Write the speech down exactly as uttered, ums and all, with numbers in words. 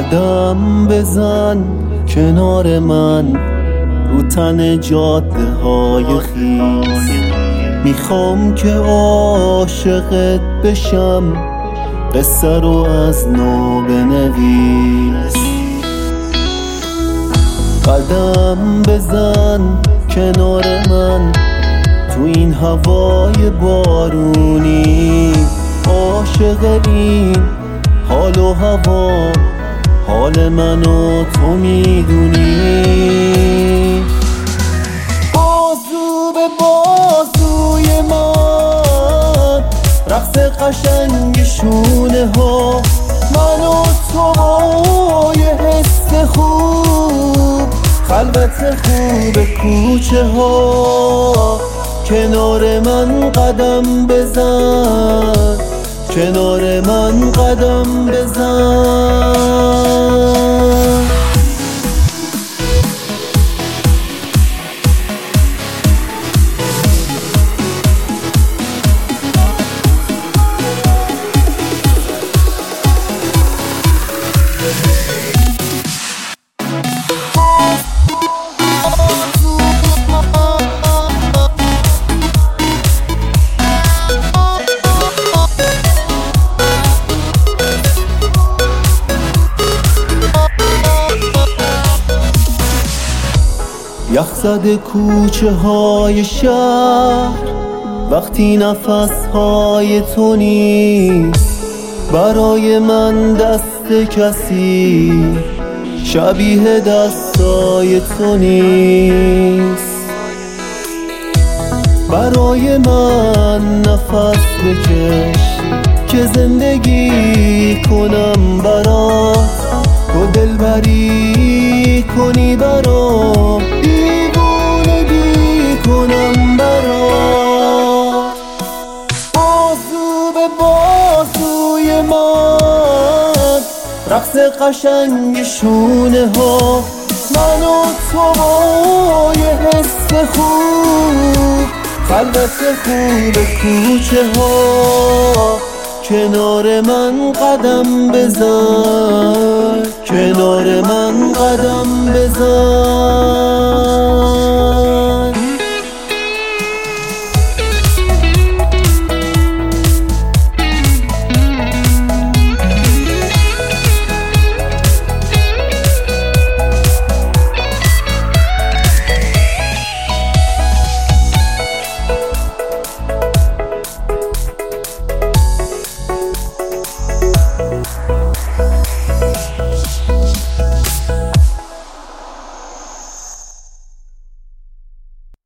قدم بزن کنار من رو تن جاده های خیس، میخوام که عاشقت بشم، قصه رو از نو بنویس. قدم بزن کنار من تو این هوای بارونی، عاشق این حال و هوا، حال منو تو میدونی. بازو به بازوی من رقص قشنگ شونه ها، من و تو یه حس خوب، خلوت خوب کوچه ها. کنار من قدم بزن، کنار من قدم بزن. یخزده کوچه های شهر وقتی نفس های تو نیست، برای من دست کسی شبیه دستای تو نیست. برای من نفس بکش که زندگی کنم برات، تو دلبری کنی برام، دیوونگی کنم برات. بازو به بازوی من رقص قشنگ شونه ها، من و تو یه حس خوب، خلوت خوب کوچه ها. کنار من قدم بزن، کنار من قدم بزن.